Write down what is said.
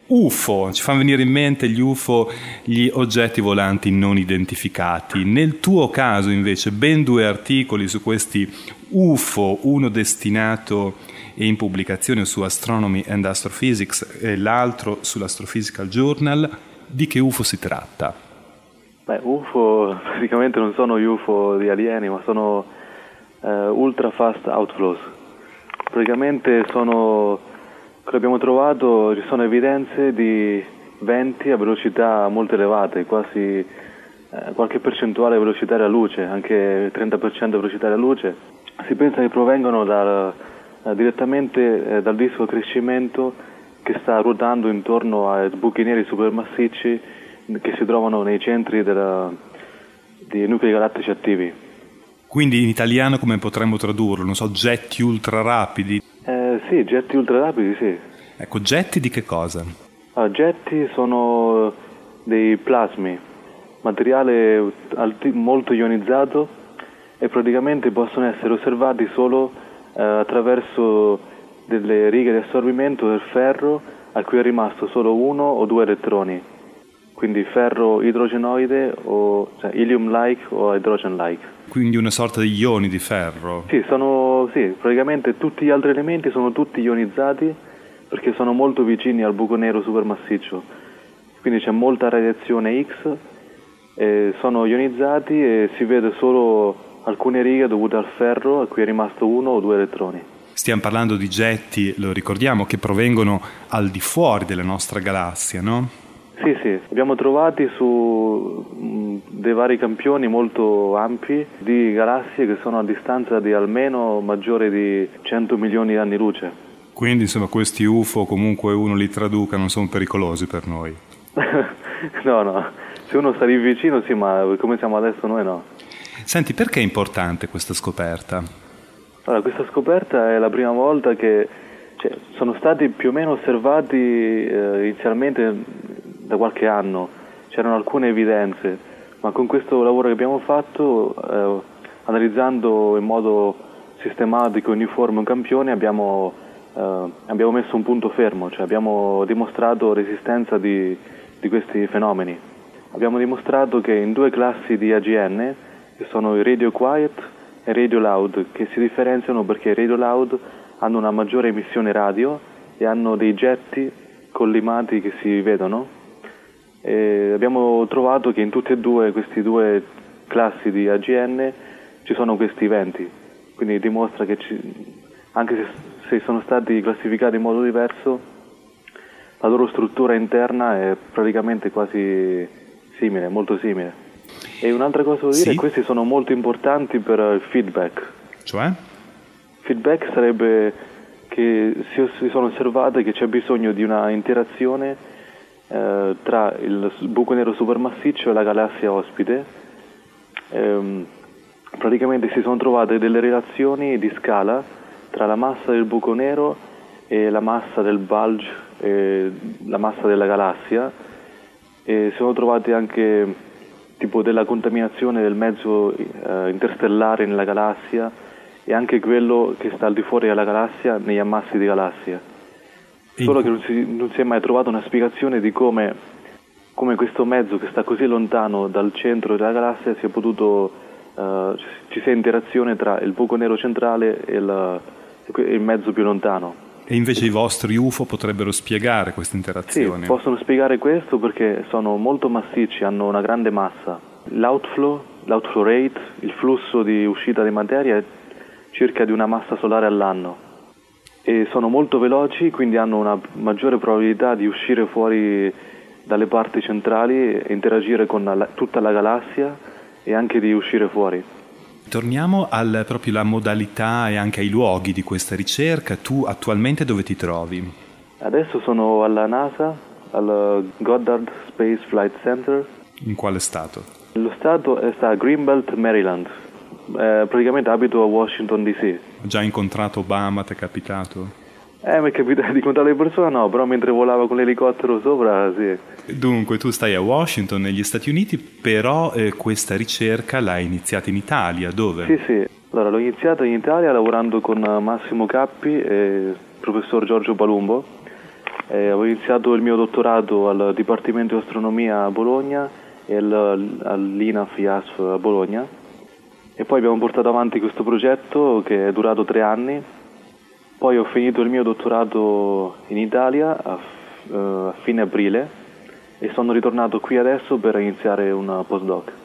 UFO, ci fanno venire in mente gli UFO, gli oggetti volanti non identificati. Nel tuo caso invece ben 2 articoli su questi UFO, uno destinato e in pubblicazione su Astronomy and Astrophysics e l'altro sull'Astrophysical Journal. Di che UFO si tratta? UFO praticamente non sono UFO di alieni, ma sono ultra fast outflows. Praticamente che abbiamo trovato, ci sono evidenze di venti a velocità molto elevate, quasi qualche percentuale di velocità della luce, anche 30% di velocità della luce. Si pensa che provengano direttamente dal disco crescimento che sta ruotando intorno ai buchi neri supermassicci che si trovano nei centri dei nuclei galattici attivi. Quindi in italiano come potremmo tradurlo? Non so, getti ultra rapidi? Sì, getti ultra rapidi, sì. Ecco, getti di che cosa? Getti sono dei plasmi, materiale molto ionizzato, e praticamente possono essere osservati solo attraverso delle righe di assorbimento del ferro a cui è rimasto solo 1 o 2 elettroni, quindi ferro idrogenoide o helium-like o hydrogen-like. Quindi una sorta di ioni di ferro? Sì, praticamente tutti gli altri elementi sono tutti ionizzati perché sono molto vicini al buco nero supermassiccio, quindi c'è molta radiazione X, sono ionizzati e si vede solo alcune righe dovute al ferro a cui è rimasto 1 o 2 elettroni. Stiamo parlando di getti, lo ricordiamo, che provengono al di fuori della nostra galassia, no? Sì, abbiamo trovati su dei vari campioni molto ampi di galassie che sono a distanza di almeno maggiore di 100 milioni di anni luce. Quindi insomma questi UFO, comunque uno li traduca, non sono pericolosi per noi? No, se uno sta lì vicino sì, ma come siamo adesso noi no. Senti, perché è importante questa scoperta? Allora, questa scoperta è la prima volta che sono stati più o meno osservati inizialmente da qualche anno, c'erano alcune evidenze, ma con questo lavoro che abbiamo fatto, analizzando in modo sistematico e uniforme un campione, abbiamo messo un punto fermo, cioè abbiamo dimostrato resistenza di questi fenomeni. Abbiamo dimostrato che in 2 classi di AGN, che sono i radio quiet e radio loud, che si differenziano perché i radio loud hanno una maggiore emissione radio e hanno dei getti collimati che si vedono. E abbiamo trovato che in tutte e queste 2 classi di AGN ci sono questi eventi, quindi dimostra che anche se sono stati classificati in modo diverso, la loro struttura interna è praticamente quasi simile, molto simile. E un'altra cosa da dire è che questi sono molto importanti per il feedback. Cioè? Feedback sarebbe che si sono osservate che c'è bisogno di una interazione tra il buco nero supermassiccio e la galassia ospite. Praticamente si sono trovate delle relazioni di scala tra la massa del buco nero e la massa del bulge e la massa della galassia, e si sono trovati anche tipo della contaminazione del mezzo interstellare nella galassia e anche quello che sta al di fuori della galassia negli ammassi di galassie. Solo che non si è mai trovata una spiegazione di come questo mezzo che sta così lontano dal centro della galassia sia potuto ci sia interazione tra il buco nero centrale e il mezzo più lontano. E invece i vostri UFO potrebbero spiegare questa interazione? Sì, possono spiegare questo perché sono molto massicci, hanno una grande massa. L'outflow rate, il flusso di uscita di materia, è circa di una massa solare all'anno. E sono molto veloci, quindi hanno una maggiore probabilità di uscire fuori dalle parti centrali e interagire con tutta la galassia e anche di uscire fuori. Torniamo proprio alla modalità e anche ai luoghi di questa ricerca. Tu attualmente dove ti trovi? Adesso sono alla NASA, al Goddard Space Flight Center. In quale stato? Lo stato sta a Greenbelt, Maryland. Praticamente abito a Washington DC. Ho già incontrato Obama, ti è capitato? Mi è capitato di incontrare le persone, no, però mentre volavo con l'elicottero sopra, sì. Dunque, tu stai a Washington, negli Stati Uniti, però questa ricerca l'hai iniziata in Italia, dove? Sì. Allora, l'ho iniziata in Italia lavorando con Massimo Cappi e il professor Giorgio Palumbo, Ho iniziato il mio dottorato al Dipartimento di Astronomia a Bologna e all'INAF IASF a Bologna, e poi abbiamo portato avanti questo progetto che è durato 3 anni. Poi ho finito il mio dottorato in Italia a fine aprile e sono ritornato qui adesso per iniziare un postdoc.